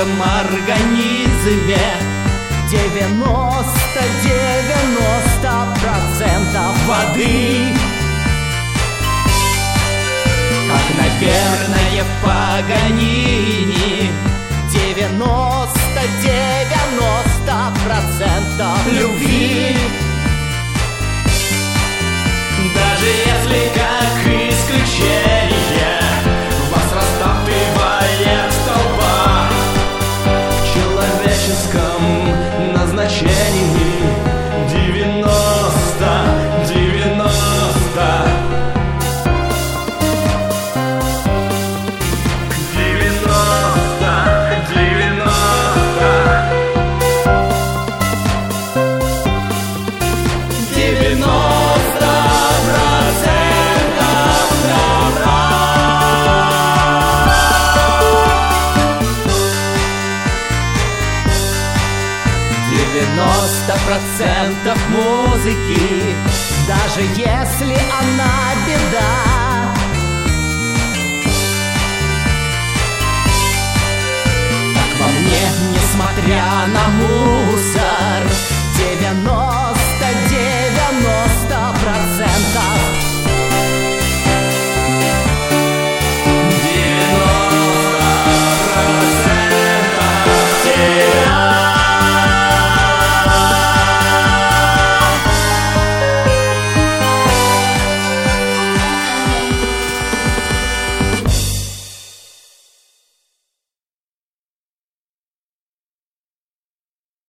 человеческом организме 90% воды. Как, наверное, в Паганини 90% любви. Даже если как исключение вас расталкивает толпа в человеческом назначении 90. Процентов музыки, даже если она беда. Так во мне, несмотря на музыку,